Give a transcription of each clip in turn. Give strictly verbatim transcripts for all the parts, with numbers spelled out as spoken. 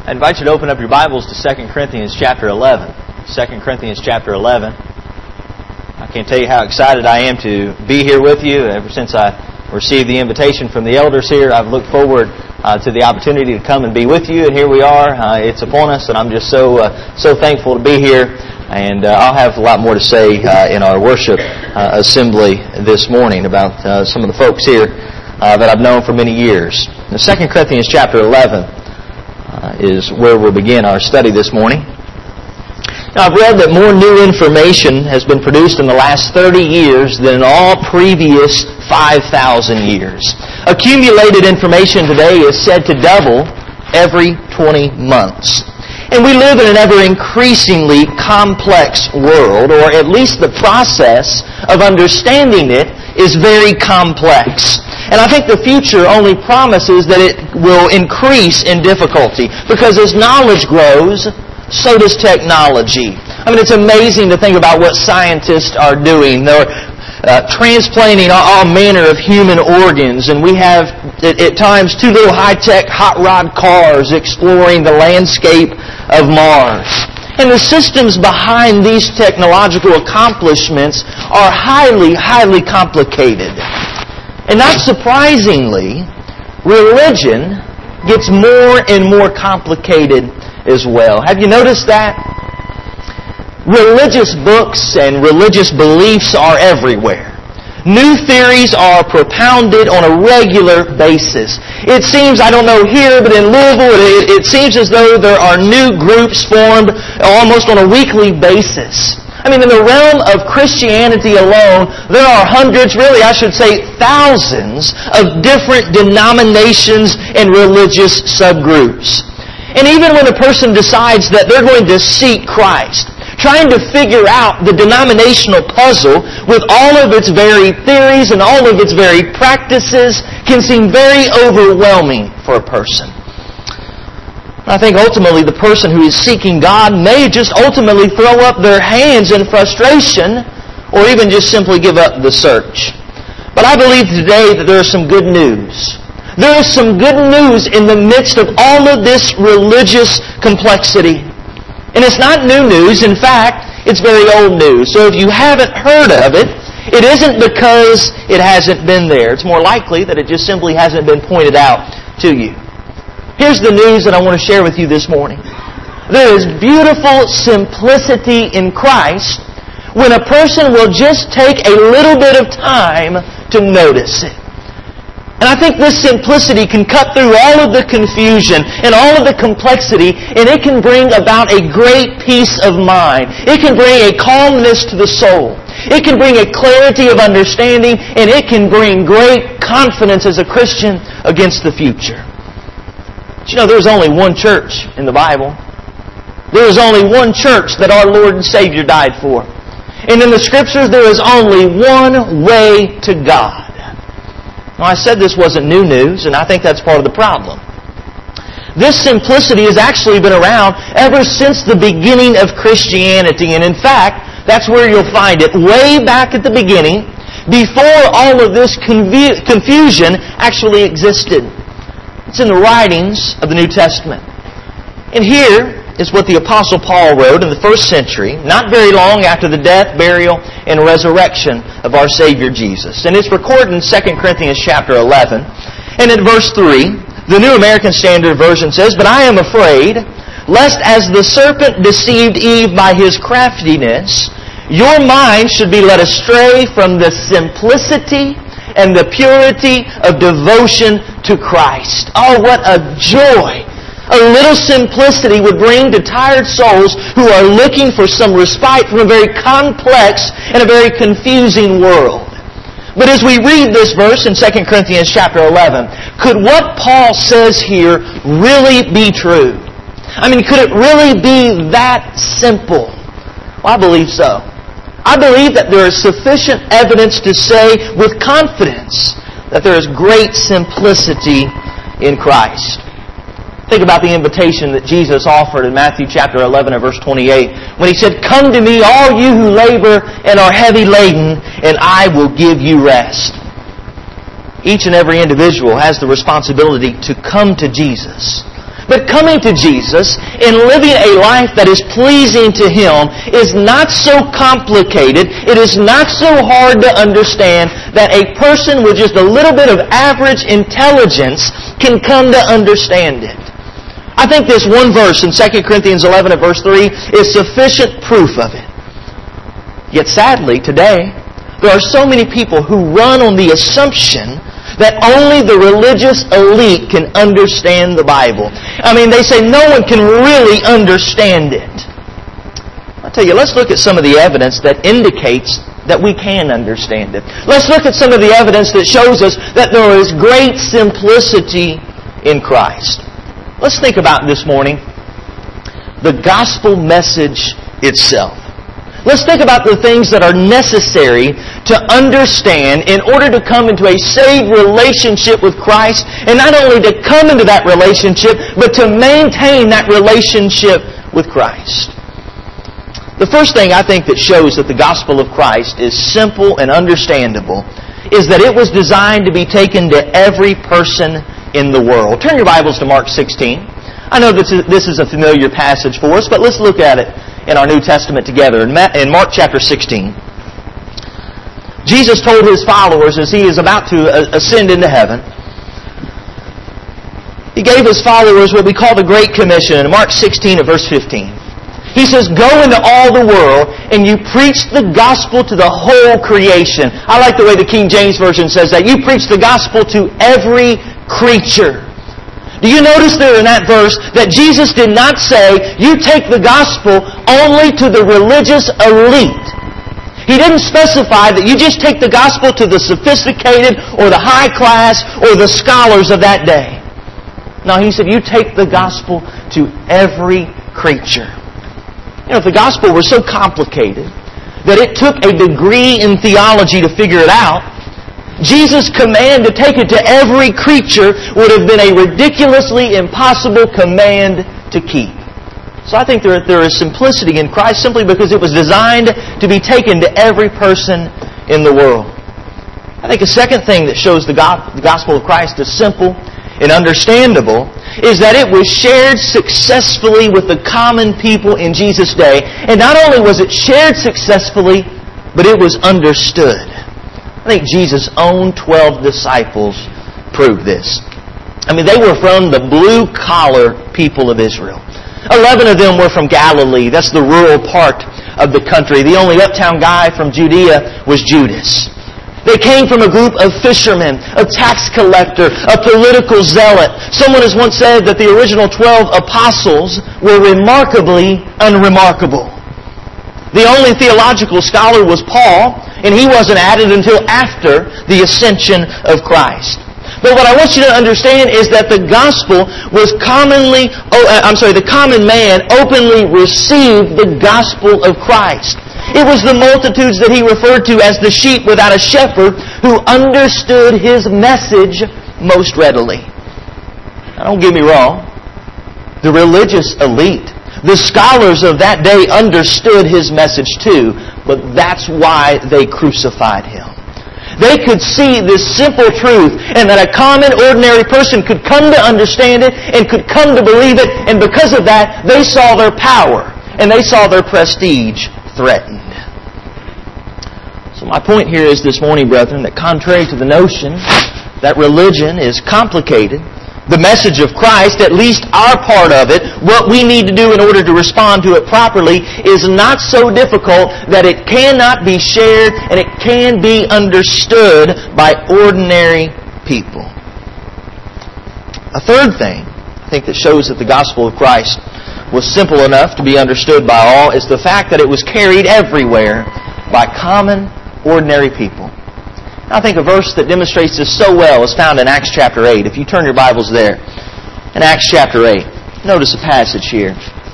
I invite you to open up your Bibles to Second Corinthians chapter eleven. Second Corinthians chapter eleven. I can't tell you how excited I am to be here with you. Ever since I received the invitation from the elders here, I've looked forward uh, to the opportunity to come and be with you. And here we are. Uh, it's upon us, and I'm just so uh, so thankful to be here. And uh, I'll have a lot more to say uh, in our worship uh, assembly this morning about uh, some of the folks here uh, that I've known for many years. The Second Corinthians chapter eleven. Uh, is where we'll begin our study this morning. Now, I've read that more new information has been produced in the last thirty years than in all previous five thousand years. Accumulated information today is said to double every twenty months. And we live in an ever-increasingly complex world, or at least the process of understanding it is very complex. And I think the future only promises that it will increase in difficulty. Because as knowledge grows, so does technology. I mean, it's amazing to think about what scientists are doing. They're uh, transplanting all manner of human organs. And we have, at, at times, two little high-tech hot rod cars exploring the landscape of Mars. And the systems behind these technological accomplishments are highly, highly complicated. And not surprisingly, religion gets more and more complicated as well. Have you noticed that? Religious books and religious beliefs are everywhere. New theories are propounded on a regular basis. It seems, I don't know here, but in Louisville, it, it seems as though there are new groups formed almost on a weekly basis. I mean, in the realm of Christianity alone, there are hundreds, really I should say thousands, of different denominations and religious subgroups. And even when a person decides that they're going to seek Christ, trying to figure out the denominational puzzle with all of its varied theories and all of its varied practices can seem very overwhelming for a person. I think ultimately the person who is seeking God may just ultimately throw up their hands in frustration or even just simply give up the search. But I believe today that there is some good news. There is some good news in the midst of all of this religious complexity. And it's not new news. In fact, it's very old news. So if you haven't heard of it, it isn't because it hasn't been there. It's more likely that it just simply hasn't been pointed out to you. Here's the news that I want to share with you this morning. There is beautiful simplicity in Christ when a person will just take a little bit of time to notice it. And I think this simplicity can cut through all of the confusion and all of the complexity, and it can bring about a great peace of mind. It can bring a calmness to the soul. It can bring a clarity of understanding, and it can bring great confidence as a Christian against the future. But you know, there's only one church in the Bible. There is only one church that our Lord and Savior died for. And in the Scriptures, there is only one way to God. Now, I said this wasn't new news, and I think that's part of the problem. This simplicity has actually been around ever since the beginning of Christianity. And in fact, that's where you'll find it. Way back at the beginning, before all of this confu- confusion actually existed. It's in the writings of the New Testament. And here is what the Apostle Paul wrote in the first century, not very long after the death, burial, and resurrection of our Savior Jesus. And it's recorded in Second Corinthians chapter eleven. And in verse three, the New American Standard Version says, "But I am afraid, lest as the serpent deceived Eve by his craftiness, your mind should be led astray from the simplicity and the purity of devotion to Christ." Oh, what a joy a little simplicity would bring to tired souls who are looking for some respite from a very complex and a very confusing world. But as we read this verse in Second Corinthians chapter eleven, could what Paul says here really be true? I mean, could it really be that simple? Well, I believe so. I believe that there is sufficient evidence to say with confidence that there is great simplicity in Christ. Think about the invitation that Jesus offered in Matthew chapter eleven and verse twenty-eight when He said, "Come to me, all you who labor and are heavy laden, and I will give you rest." Each and every individual has the responsibility to come to Jesus. But coming to Jesus and living a life that is pleasing to Him is not so complicated, it is not so hard to understand that a person with just a little bit of average intelligence can come to understand it. I think this one verse in Second Corinthians eleven at verse three is sufficient proof of it. Yet sadly, today, there are so many people who run on the assumption that only the religious elite can understand the Bible. I mean, they say no one can really understand it. I'll tell you, let's look at some of the evidence that indicates that we can understand it. Let's look at some of the evidence that shows us that there is great simplicity in Christ. Let's think about this morning the gospel message itself. Let's think about the things that are necessary to understand in order to come into a saved relationship with Christ, and not only to come into that relationship, but to maintain that relationship with Christ. The first thing I think that shows that the gospel of Christ is simple and understandable is that it was designed to be taken to every person in the world. Turn your Bibles to Mark sixteen. I know this is, this is a familiar passage for us, but let's look at it in our New Testament together. In Mark chapter sixteen, Jesus told His followers as He is about to ascend into heaven, He gave His followers what we call the Great Commission in Mark sixteen at verse fifteen. He says, "Go into all the world and you preach the gospel to the whole creation." I like the way the King James Version says that. You preach the gospel to every creature. Do you notice there in that verse that Jesus did not say, you take the gospel only to the religious elite? He didn't specify that you just take the gospel to the sophisticated or the high class or the scholars of that day. No, He said, you take the gospel to every creature. You know, if the gospel were so complicated that it took a degree in theology to figure it out, Jesus' command to take it to every creature would have been a ridiculously impossible command to keep. So I think there, there is simplicity in Christ simply because it was designed to be taken to every person in the world. I think a second thing that shows the gospel of Christ is simple and understandable is that it was shared successfully with the common people in Jesus' day. And not only was it shared successfully, but it was understood. I think Jesus' own twelve disciples proved this. I mean, they were from the blue-collar people of Israel. Eleven of them were from Galilee. That's the rural part of the country. The only uptown guy from Judea was Judas. They came from a group of fishermen, a tax collector, a political zealot. Someone has once said that the original twelve apostles were remarkably unremarkable. The only theological scholar was Paul, and he wasn't added until after the ascension of Christ. But what I want you to understand is that the gospel was commonly, oh, I'm sorry, the common man openly received the gospel of Christ. It was the multitudes that He referred to as the sheep without a shepherd who understood His message most readily. Now, don't get me wrong. The religious elite, the scholars of that day understood His message too, but that's why they crucified Him. They could see this simple truth and that a common, ordinary person could come to understand it and could come to believe it, and because of that, they saw their power and they saw their prestige threatened. So my point here is this morning, brethren, that contrary to the notion that religion is complicated, the message of Christ, at least our part of it, what we need to do in order to respond to it properly, is not so difficult that it cannot be shared and it can be understood by ordinary people. A third thing, I think, that shows that the gospel of Christ was simple enough to be understood by all is the fact that it was carried everywhere by common, ordinary people. I think a verse that demonstrates this so well is found in Acts chapter eight. If you turn your Bibles there, in Acts chapter eight, notice a passage here.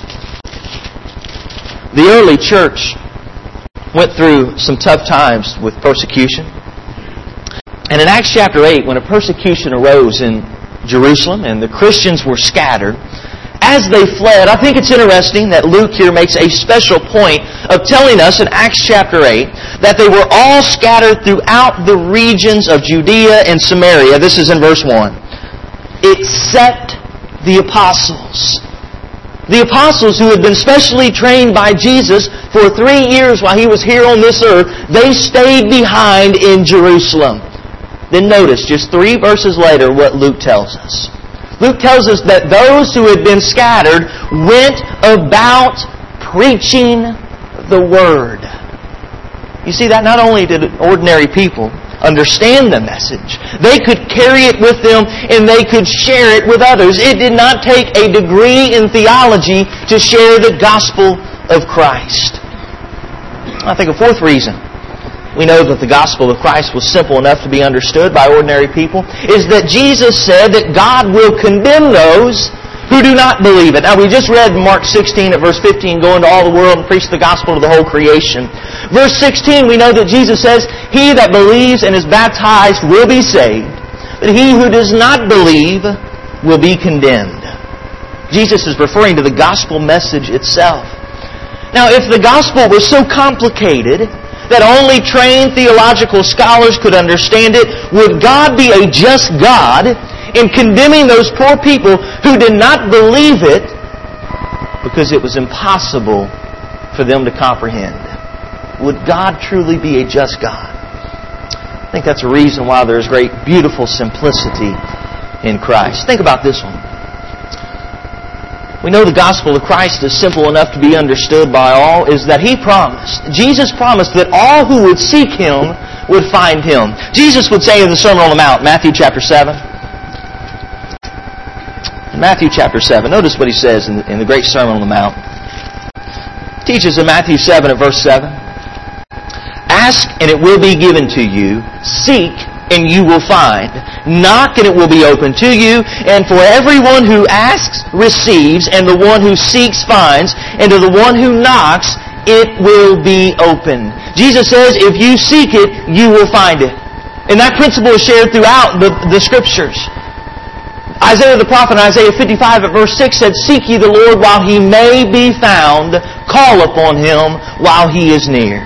The early church went through some tough times with persecution. And in Acts chapter eight, when a persecution arose in Jerusalem and the Christians were scattered, as they fled, I think it's interesting that Luke here makes a special point of telling us in Acts chapter eight that they were all scattered throughout the regions of Judea and Samaria. This is in verse one. Except the apostles. The apostles who had been specially trained by Jesus for three years while He was here on this earth, they stayed behind in Jerusalem. Then notice, just three verses later, what Luke tells us. Luke tells us that those who had been scattered went about preaching the Word. You see that not only did ordinary people understand the message, they could carry it with them and they could share it with others. It did not take a degree in theology to share the gospel of Christ. I think a fourth reason we know that the gospel of Christ was simple enough to be understood by ordinary people is that Jesus said that God will condemn those who do not believe it. Now, we just read Mark sixteen at verse fifteen, go into all the world and preach the gospel to the whole creation. Verse sixteen, we know that Jesus says, he that believes and is baptized will be saved, but he who does not believe will be condemned. Jesus is referring to the gospel message itself. Now, if the gospel was so complicated that only trained theological scholars could understand it, would God be a just God in condemning those poor people who did not believe it because it was impossible for them to comprehend? Would God truly be a just God? I think that's a reason why there's great, beautiful simplicity in Christ. Think about this one. We know the gospel of Christ is simple enough to be understood by all, is that He promised, Jesus promised that all who would seek Him would find Him. Jesus would say in the Sermon on the Mount, Matthew chapter seven, Matthew chapter seven, notice what He says in the, in the great Sermon on the Mount. He teaches in Matthew seven at verse seven, ask and it will be given to you, seek and you will find, knock and it will be open to you, and for everyone who asks receives, and the one who seeks finds, and to the one who knocks it will be opened. Jesus says if you seek it, you will find it. And that principle is shared throughout the, the Scriptures. Isaiah the prophet in Isaiah fifty-five at verse six said, seek ye the Lord while He may be found, call upon Him while He is near.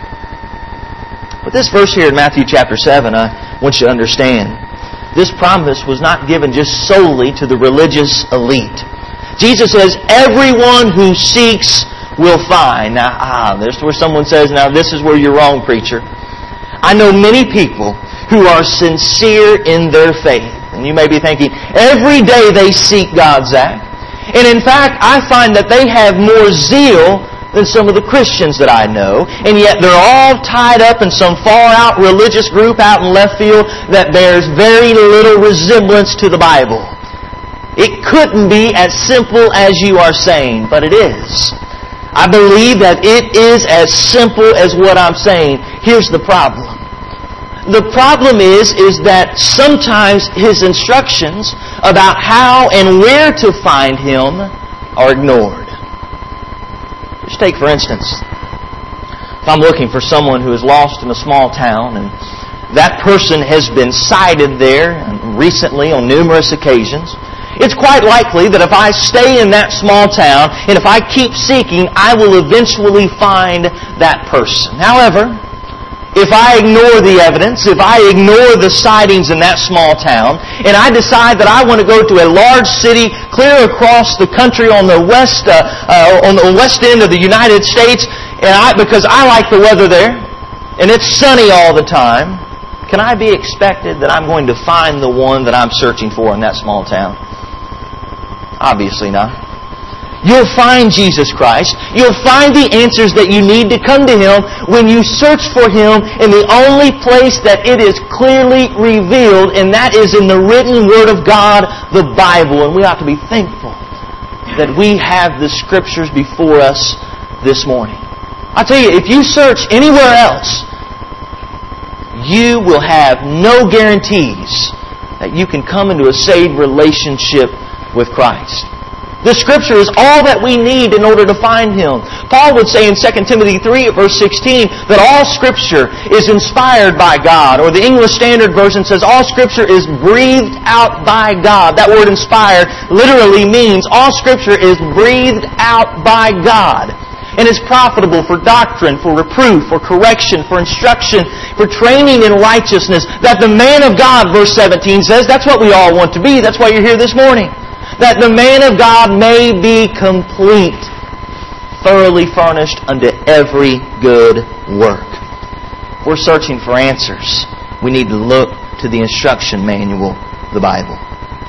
But this verse here in Matthew chapter seven, I want you to understand, this promise was not given just solely to the religious elite. Jesus says, everyone who seeks will find. Now, ah, there's where someone says, now this is where you're wrong, preacher. I know many people who are sincere in their faith. And you may be thinking, every day they seek God's act. And in fact, I find that they have more zeal than some of the Christians that I know, and yet they're all tied up in some far-out religious group out in left field that bears very little resemblance to the Bible. It couldn't be as simple as you are saying, but it is. I believe that it is as simple as what I'm saying. Here's the problem. The problem is, is that sometimes His instructions about how and where to find Him are ignored. Just take, for instance, if I'm looking for someone who is lost in a small town and that person has been sighted there recently on numerous occasions, it's quite likely that if I stay in that small town and if I keep seeking, I will eventually find that person. However, if I ignore the evidence, if I ignore the sightings in that small town, and I decide that I want to go to a large city clear across the country on the west uh, uh, on the west end of the United States, and I, because I like the weather there, and it's sunny all the time, can I be expected that I'm going to find the one that I'm searching for in that small town? Obviously not. You'll find Jesus Christ. You'll find the answers that you need to come to Him when you search for Him in the only place that it is clearly revealed, and that is in the written Word of God, the Bible. And we ought to be thankful that we have the Scriptures before us this morning. I tell you, if you search anywhere else, you will have no guarantees that you can come into a saved relationship with Christ. The Scripture is all that we need in order to find Him. Paul would say in Second Timothy three at verse sixteen that all Scripture is inspired by God. Or the English Standard Version says all Scripture is breathed out by God. That word inspired literally means all Scripture is breathed out by God. And is profitable for doctrine, for reproof, for correction, for instruction, for training in righteousness. That the man of God, verse seventeen says, that's what we all want to be. That's why you're here this morning. that the man of God may be complete, thoroughly furnished unto every good work. If we're searching for answers, we need to look to the instruction manual, the Bible.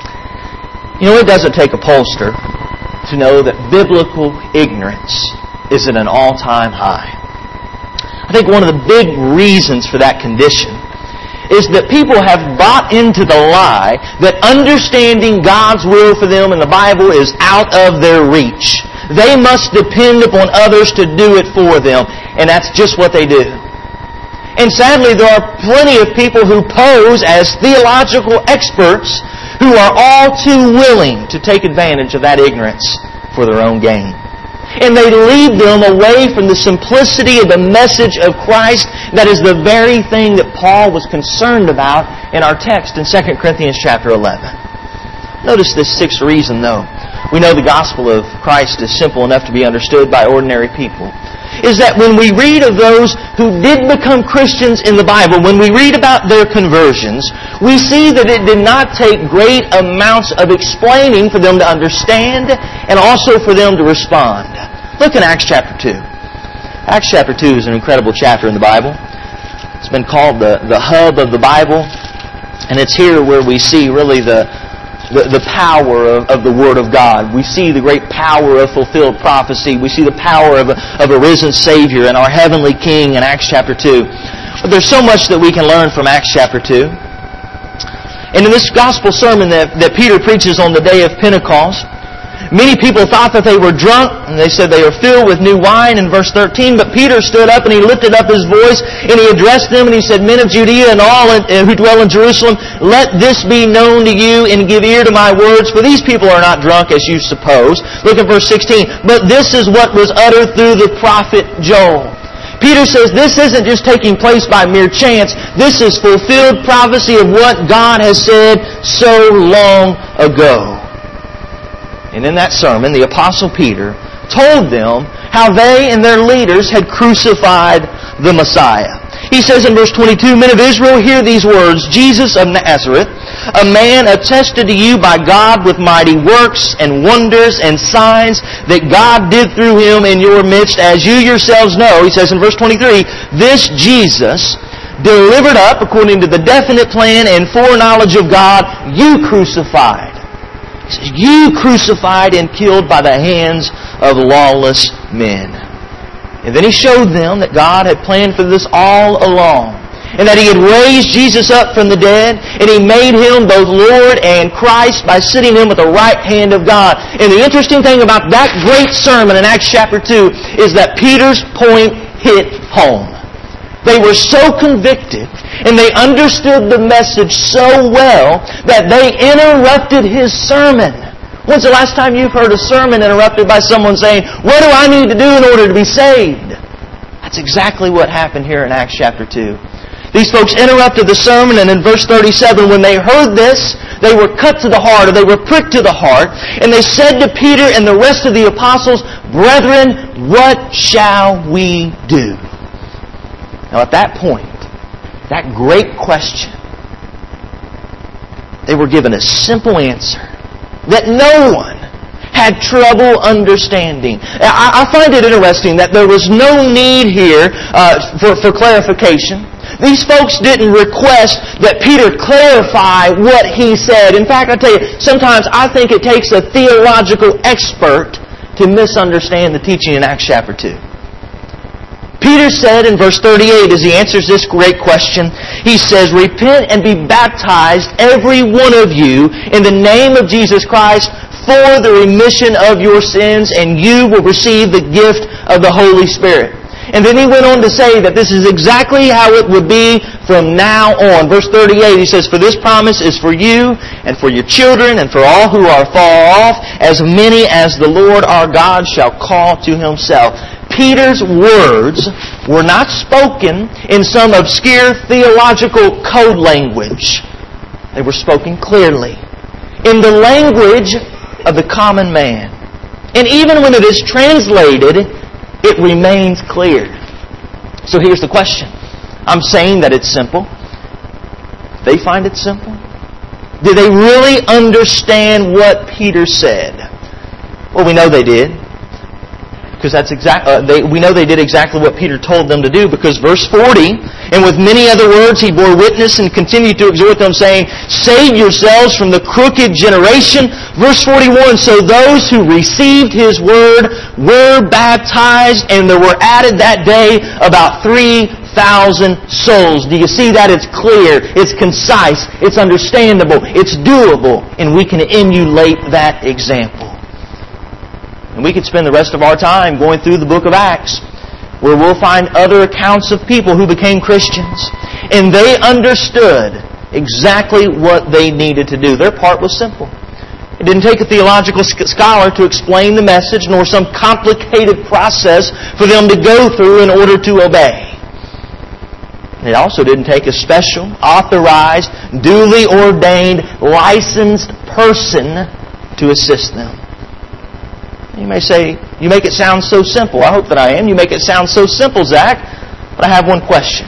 You know, it doesn't take a pollster to know that biblical ignorance is at an all-time high. I think one of the big reasons for that condition is that people have bought into the lie that understanding God's will for them in the Bible is out of their reach. They must depend upon others to do it for them, and that's just what they do. And sadly, there are plenty of people who pose as theological experts who are all too willing to take advantage of that ignorance for their own gain. And they lead them away from the simplicity of the message of Christ that is the very thing that Paul was concerned about in our text in Second Corinthians chapter eleven. Notice this sixth reason, though. We know the gospel of Christ is simple enough to be understood by ordinary people. Is that when we read of those who did become Christians in the Bible, when we read about their conversions, we see that it did not take great amounts of explaining for them to understand and also for them to respond. Look in Acts chapter two. Acts chapter two is an incredible chapter in the Bible. It's been called the, the hub of the Bible, and it's here where we see really the The, the power of, of the Word of God. We see the great power of fulfilled prophecy. We see the power of a, of a risen Savior and our heavenly King in Acts chapter two. But there's so much that we can learn from Acts chapter two. And in this gospel sermon that, that Peter preaches on the day of Pentecost, many people thought that they were drunk, and they said they were filled with new wine in verse thirteen. But Peter stood up and he lifted up his voice and he addressed them and he said, "Men of Judea and all who dwell in Jerusalem, let this be known to you and give ear to my words, for these people are not drunk as you suppose." Look at verse sixteen. "But this is what was uttered through the prophet Joel." Peter says this isn't just taking place by mere chance. This is fulfilled prophecy of what God has said so long ago. And in that sermon, the Apostle Peter told them how they and their leaders had crucified the Messiah. He says in verse twenty-two, "Men of Israel, hear these words. Jesus of Nazareth, a man attested to you by God with mighty works and wonders and signs that God did through Him in your midst, as you yourselves know." He says in verse twenty-three, "This Jesus, delivered up according to the definite plan and foreknowledge of God, you crucified. You crucified and killed by the hands of lawless men." And then he showed them that God had planned for this all along, and that He had raised Jesus up from the dead, and He made Him both Lord and Christ by sitting Him at the right hand of God. And the interesting thing about that great sermon in Acts chapter two is that Peter's point hit home. They were so convicted and they understood the message so well that they interrupted his sermon. When's the last time you've heard a sermon interrupted by someone saying, "What do I need to do in order to be saved?" That's exactly what happened here in Acts chapter two. These folks interrupted the sermon, and in verse thirty-seven, when they heard this, they were cut to the heart, or they were pricked to the heart, and they said to Peter and the rest of the apostles, "Brethren, what shall we do?" Now at that point, that great question, they were given a simple answer that no one had trouble understanding. I, I find it interesting that there was no need here uh, for, for clarification. These folks didn't request that Peter clarify what he said. In fact, I tell you, sometimes I think it takes a theological expert to misunderstand the teaching in Acts chapter two. Peter said in verse thirty-eight, as he answers this great question, he says, "Repent and be baptized, every one of you, in the name of Jesus Christ, for the remission of your sins, and you will receive the gift of the Holy Spirit." And then he went on to say that this is exactly how it would be from now on. Verse thirty-eight, he says, "For this promise is for you and for your children and for all who are far off, as many as the Lord our God shall call to Himself." Peter's words were not spoken in some obscure theological code language. They were spoken clearly, in the language of the common man. And even when it is translated, it remains clear. So here's the question. I'm saying that it's simple. They find it simple. Did they really understand what Peter said? Well, we know they did. Because that's exact. Uh, they, we know they did exactly what Peter told them to do, because verse forty, and with many other words he bore witness and continued to exhort them, saying, save yourselves from the crooked generation. Verse forty-one, so those who received his word were baptized, and there were added that day about three thousand souls. Do you see that? It's clear, it's concise, it's understandable, it's doable, and we can emulate that example. And we could spend the rest of our time going through the book of Acts, where we'll find other accounts of people who became Christians. And they understood exactly what they needed to do. Their part was simple. It didn't take a theological scholar to explain the message, nor some complicated process for them to go through in order to obey. It also didn't take a special, authorized, duly ordained, licensed person to assist them. You may say, you make it sound so simple. I hope that I am. You make it sound so simple, Zach. But I have one question.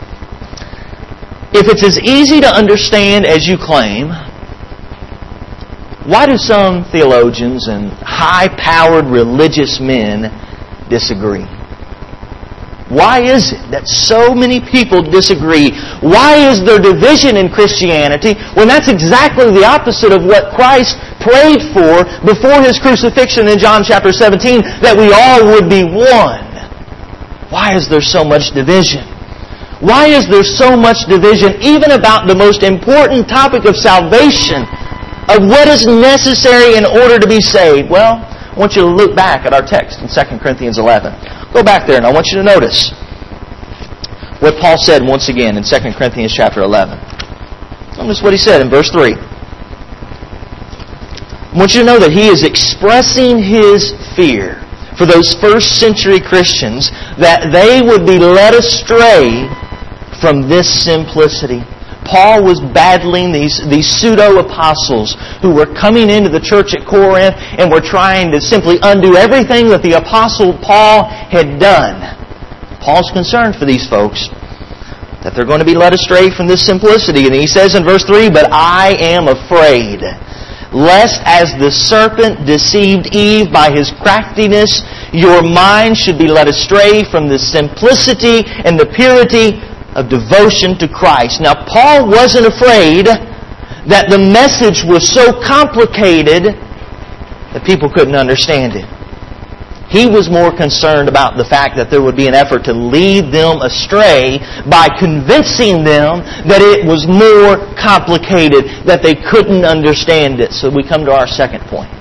If it's as easy to understand as you claim, why do some theologians and high-powered religious men disagree? Why is it that so many people disagree? Why is there division in Christianity when that's exactly the opposite of what Christ prayed for before His crucifixion in John chapter seventeen, that we all would be one? Why is there so much division? Why is there so much division even about the most important topic of salvation, of what is necessary in order to be saved? Well, I want you to look back at our text in Second Corinthians eleven. Go back there and I want you to notice what Paul said once again in Second Corinthians chapter eleven. Notice what he said in verse three. I want you to know that he is expressing his fear for those first century Christians, that they would be led astray from this simplicity. Paul was battling these, these pseudo-apostles who were coming into the church at Corinth and were trying to simply undo everything that the apostle Paul had done. Paul's concerned for these folks, that they're going to be led astray from this simplicity. And he says in verse three, but I am afraid, lest as the serpent deceived Eve by his craftiness, your mind should be led astray from the simplicity and the purity of devotion to Christ. Now, Paul wasn't afraid that the message was so complicated that people couldn't understand it. He was more concerned about the fact that there would be an effort to lead them astray by convincing them that it was more complicated, that they couldn't understand it. So we come to our second point.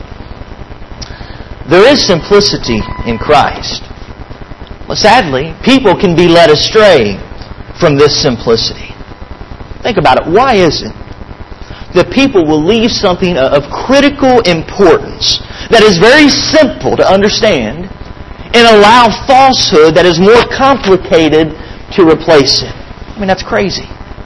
There is simplicity in Christ. Well, sadly, people can be led astray from this simplicity. Think about it. Why is it that people will leave something of critical importance that is very simple to understand and allow falsehood that is more complicated to replace it? I mean, that's crazy.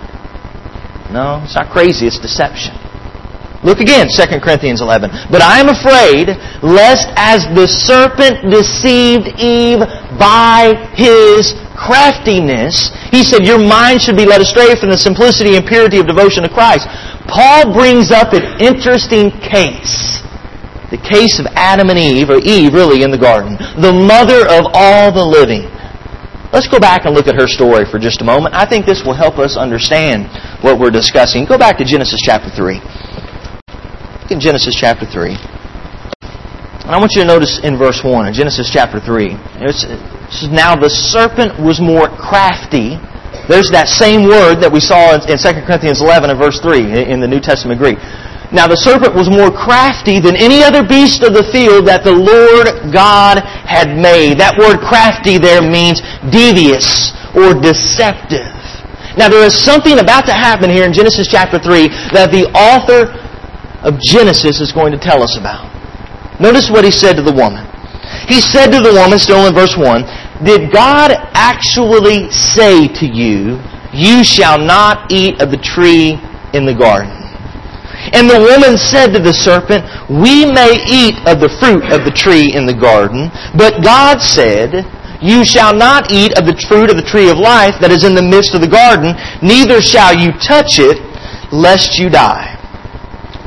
No, it's not crazy. It's deception. Look again, Second Corinthians eleven. But I am afraid, lest as the serpent deceived Eve by his craftiness, he said, your mind should be led astray from the simplicity and purity of devotion to Christ. Paul brings up an interesting case. The case of Adam and Eve, or Eve really, in the garden. The mother of all the living. Let's go back and look at her story for just a moment. I think this will help us understand what we're discussing. Go back to Genesis chapter three. Look in Genesis chapter three. And I want you to notice in verse one, in Genesis chapter three, it's, it's, now the serpent was more crafty. There's that same word that we saw in Second Corinthians eleven and verse three in the New Testament Greek. Now the serpent was more crafty than any other beast of the field that the Lord God had made. That word crafty there means devious or deceptive. Now there is something about to happen here in Genesis chapter three that the author of Genesis is going to tell us about. Notice what he said to the woman. He said to the woman, still in verse one, did God actually say to you, you shall not eat of the tree in the garden? And the woman said to the serpent, we may eat of the fruit of the tree in the garden, but God said, you shall not eat of the fruit of the tree of life that is in the midst of the garden, neither shall you touch it, lest you die.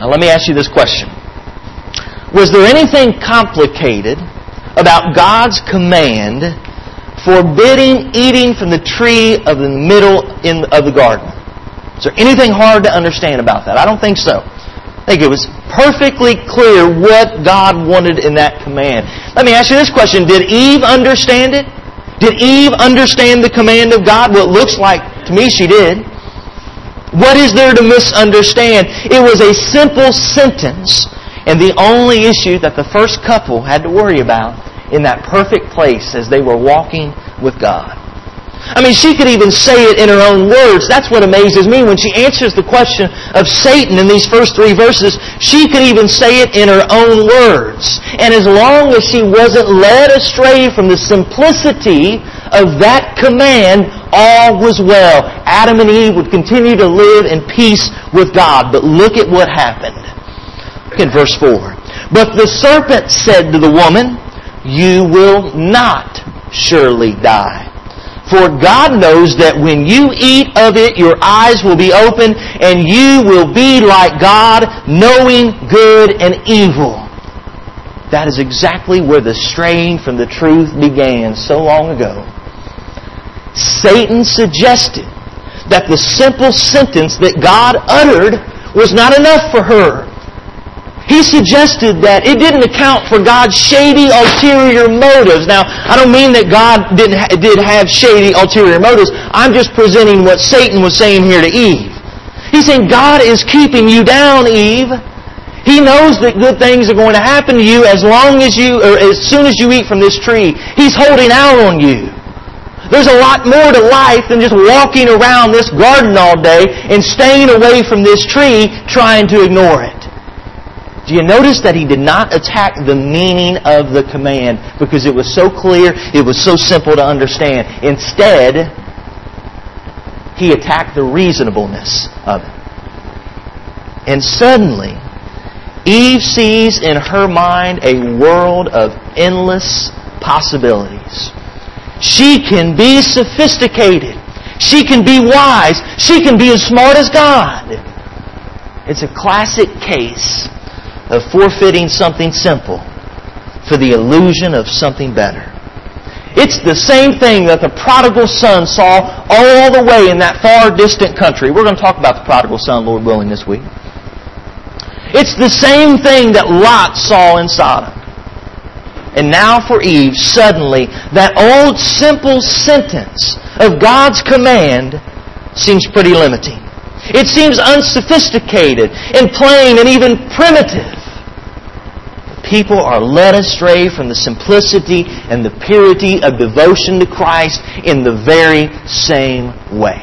Now let me ask you this question. Was there anything complicated about God's command forbidding eating from the tree of the middle in, of the garden? Is there anything hard to understand about that? I don't think so. I think it was perfectly clear what God wanted in that command. Let me ask you this question. Did Eve understand it? Did Eve understand the command of God? Well, it looks like, to me, she did. What is there to misunderstand? It was a simple sentence, and the only issue that the first couple had to worry about in that perfect place as they were walking with God. I mean, she could even say it in her own words. That's what amazes me. When she answers the question of Satan in these first three verses, she could even say it in her own words. And as long as she wasn't led astray from the simplicity of that command, all was well. Adam and Eve would continue to live in peace with God. But look at what happened. Look in verse four. But the serpent said to the woman, "You will not surely die. For God knows that when you eat of it, your eyes will be opened, and you will be like God, knowing good and evil." That is exactly where the straying from the truth began so long ago. Satan suggested that the simple sentence that God uttered was not enough for her. He suggested that it didn't account for God's shady ulterior motives. Now, I don't mean that God didn't ha- did have shady ulterior motives. I'm just presenting what Satan was saying here to Eve. He's saying God is keeping you down, Eve. He knows that good things are going to happen to you as long as you, or as soon as you eat from this tree. He's holding out on you. There's a lot more to life than just walking around this garden all day and staying away from this tree trying to ignore it. Do you notice that he did not attack the meaning of the command because it was so clear, it was so simple to understand. Instead, he attacked the reasonableness of it. And suddenly, Eve sees in her mind a world of endless possibilities. She can be sophisticated. She can be wise. She can be as smart as God. It's a classic case of forfeiting something simple for the illusion of something better. It's the same thing that the prodigal son saw all the way in that far distant country. We're going to talk about the prodigal son, Lord willing, this week. It's the same thing that Lot saw in Sodom. And now for Eve, suddenly, that old simple sentence of God's command seems pretty limiting. It seems unsophisticated and plain and even primitive. People are led astray from the simplicity and the purity of devotion to Christ in the very same way.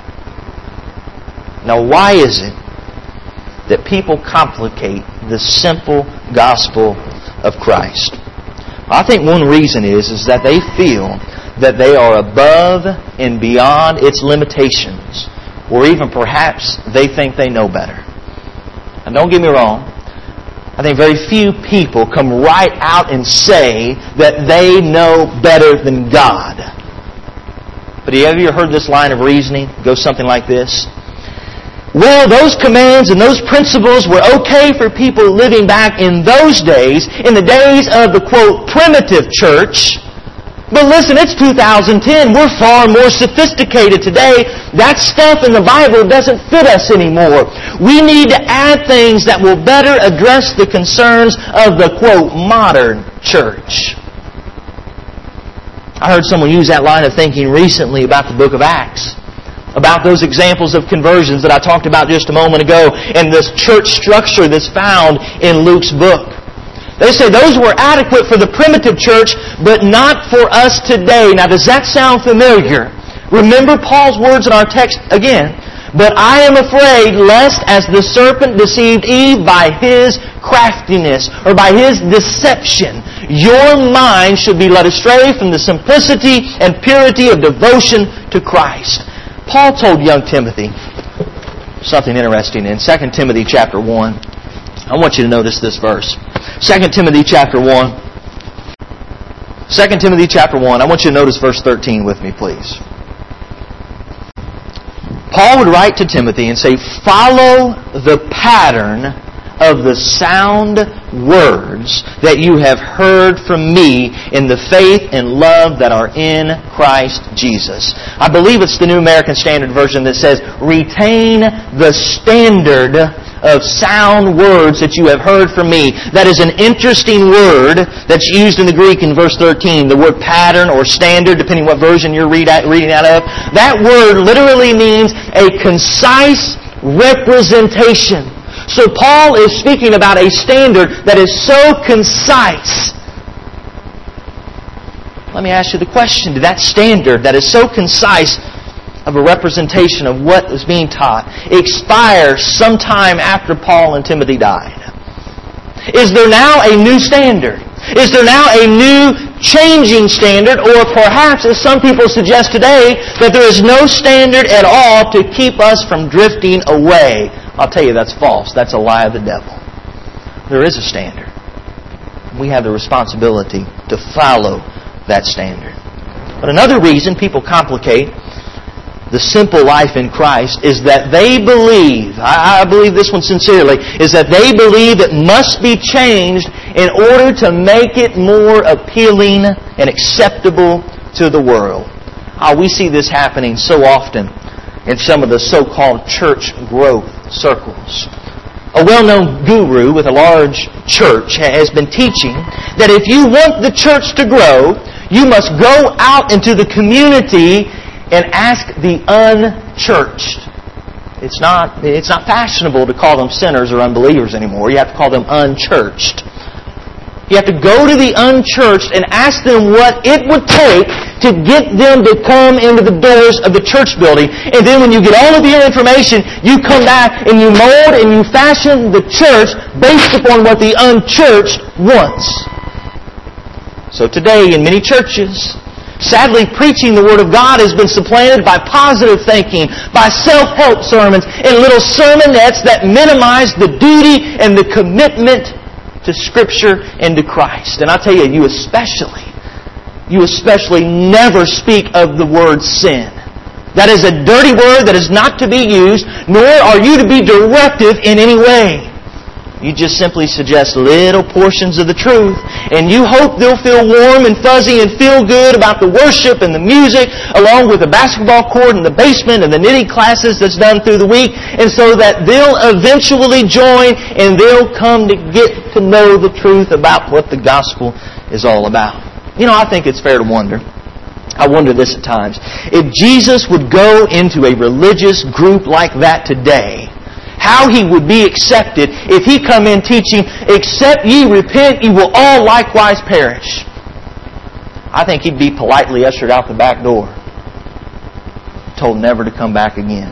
Now, why is it that people complicate the simple gospel of Christ? I think one reason is, is that they feel that they are above and beyond its limitations. Or even perhaps they think they know better. And don't get me wrong, I think very few people come right out and say that they know better than God. But have you ever heard this line of reasoning? It goes something like this. Well, those commands and those principles were okay for people living back in those days, in the days of the, quote, primitive church. But listen, it's two thousand ten. We're far more sophisticated today. That stuff in the Bible doesn't fit us anymore. We need to add things that will better address the concerns of the, quote, modern church. I heard someone use that line of thinking recently about the book of Acts, about those examples of conversions that I talked about just a moment ago, and this church structure that's found in Luke's book. They say those were adequate for the primitive church, but not for us today. Now, does that sound familiar? Remember Paul's words in our text again. But I am afraid lest as the serpent deceived Eve by his craftiness, or by his deception, your mind should be led astray from the simplicity and purity of devotion to Christ. Paul told young Timothy something interesting in Second Timothy chapter one. I want you to notice this verse. Second Timothy chapter one. Second Timothy chapter one. I want you to notice verse thirteen with me, please. Paul would write to Timothy and say, follow the pattern of the sound words that you have heard from me in the faith and love that are in Christ Jesus. I believe it's the New American Standard Version that says, retain the standard of sound words that you have heard from me. That is an interesting word that's used in the Greek in verse thirteen. The word pattern or standard, depending what version you're read out, reading out of. That word literally means a concise representation. So Paul is speaking about a standard that is so concise. Let me ask you the question. Did that standard that is so concise of a representation of what was being taught expire sometime after Paul and Timothy died? Is there now a new standard? Is there now a new changing standard? Or perhaps, as some people suggest today, that there is no standard at all to keep us from drifting away? I'll tell you that's false. That's a lie of the devil. There is a standard. We have the responsibility to follow that standard. But another reason people complicate the simple life in Christ is that they believe, I, I believe this one sincerely, is that they believe it must be changed in order to make it more appealing and acceptable to the world. Oh, we see this happening so often in some of the so-called church growth circles. A well-known guru with a large church has been teaching that if you want the church to grow, you must go out into the community and ask the unchurched. It's not, it's not fashionable to call them sinners or unbelievers anymore. You have to call them unchurched. You have to go to the unchurched and ask them what it would take to get them to come into the doors of the church building. And then when you get all of your information, you come back and you mold and you fashion the church based upon what the unchurched wants. So today in many churches, sadly, preaching the Word of God has been supplanted by positive thinking, by self-help sermons, and little sermonettes that minimize the duty and the commitment to Scripture and to Christ. And I tell you, you especially, you especially never speak of the word sin. That is a dirty word that is not to be used, nor are you to be directive in any way. You just simply suggest little portions of the truth, and you hope they'll feel warm and fuzzy and feel good about the worship and the music, along with the basketball court and the basement and the knitting classes that's done through the week, and so that they'll eventually join and they'll come to get to know the truth about what the gospel is all about. You know, I think it's fair to wonder. I wonder this at times. If Jesus would go into a religious group like that today, how He would be accepted if He come in teaching, except ye repent, ye will all likewise perish. I think He'd be politely ushered out the back door, told never to come back again.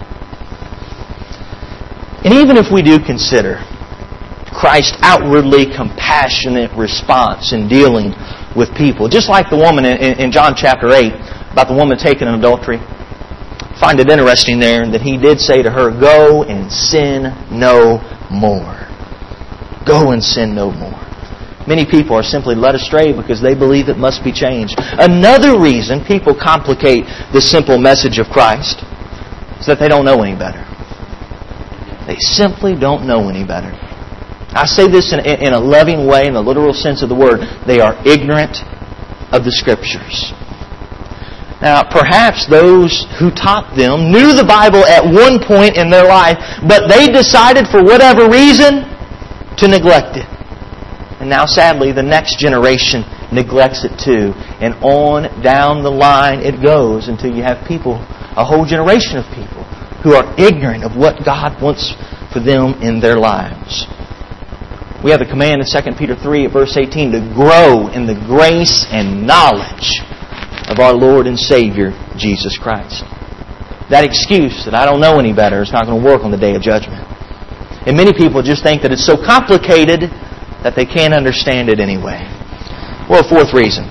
And even if we do consider Christ's outwardly compassionate response in dealing with people, just like the woman in, in John chapter eight, about the woman taken in adultery, find it interesting there that He did say to her, go and sin no more. Go and sin no more. Many people are simply led astray because they believe it must be changed. Another reason people complicate the simple message of Christ is that they don't know any better. They simply don't know any better. I say this in, in a loving way, in the literal sense of the word. They are ignorant of the Scriptures. Now, perhaps those who taught them knew the Bible at one point in their life, but they decided for whatever reason to neglect it. And now, sadly, the next generation neglects it too. And on down the line it goes until you have people, a whole generation of people, who are ignorant of what God wants for them in their lives. We have a command in Second Peter three at verse eighteen to grow in the grace and knowledge of our Lord and Savior, Jesus Christ. That excuse that I don't know any better is not going to work on the day of judgment. And many people just think that it's so complicated that they can't understand it anyway. Well, a fourth reason.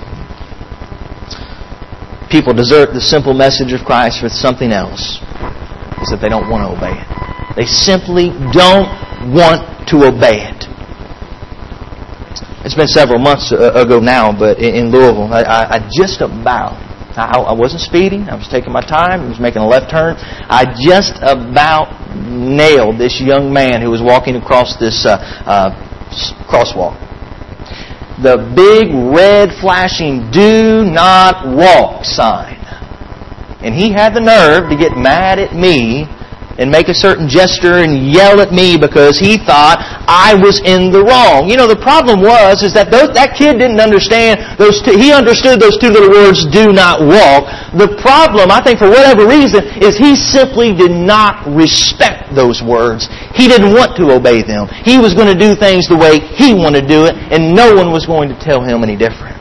People desert the simple message of Christ for something else, is that they don't want to obey it. They simply don't want to obey it. It's been several months ago now, but in Louisville, I, I, I just about, I, I wasn't speeding, I was taking my time, I was making a left turn. I just about nailed this young man who was walking across this uh, uh, crosswalk. The big red flashing "Do Not Walk" sign. And he had the nerve to get mad at me and make a certain gesture and yell at me because he thought I was in the wrong. You know, the problem was is that those, that kid didn't understand those two. He understood those two little words, "do not walk." The problem, I think, for whatever reason, is he simply did not respect those words. He didn't want to obey them. He was going to do things the way he wanted to do it, and no one was going to tell him any different.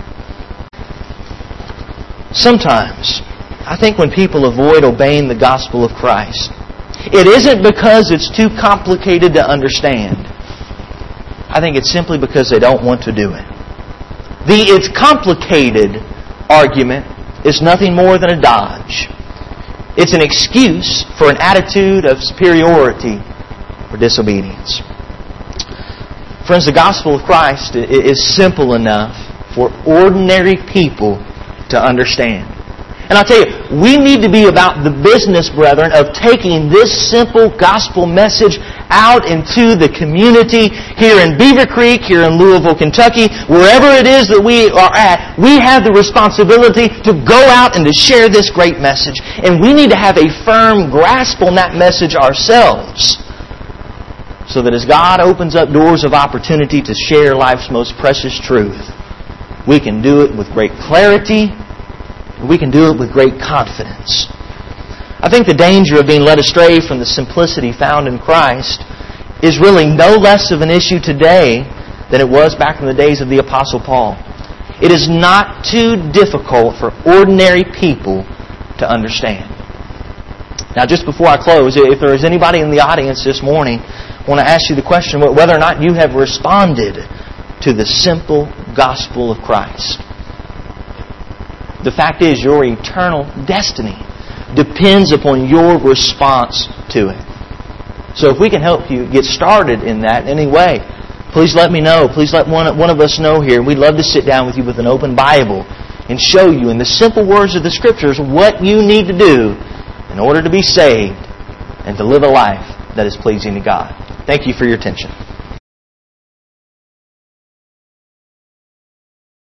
Sometimes, I think when people avoid obeying the gospel of Christ, it isn't because it's too complicated to understand. I think it's simply because they don't want to do it. The "it's complicated" argument is nothing more than a dodge. It's an excuse for an attitude of superiority or disobedience. Friends, the gospel of Christ is simple enough for ordinary people to understand. And I'll tell you, we need to be about the business, brethren, of taking this simple gospel message out into the community here in Beaver Creek, here in Louisville, Kentucky, wherever it is that we are at. We have the responsibility to go out and to share this great message. And we need to have a firm grasp on that message ourselves, so that as God opens up doors of opportunity to share life's most precious truth, we can do it with great clarity. We can do it with great confidence. I think the danger of being led astray from the simplicity found in Christ is really no less of an issue today than it was back in the days of the Apostle Paul. It is not too difficult for ordinary people to understand. Now, just before I close, if there is anybody in the audience this morning, I want to ask you the question whether or not you have responded to the simple gospel of Christ. The fact is, your eternal destiny depends upon your response to it. So if we can help you get started in that in any way, please let me know. Please let one, one of us know here. We'd love to sit down with you with an open Bible and show you in the simple words of the Scriptures what you need to do in order to be saved and to live a life that is pleasing to God. Thank you for your attention.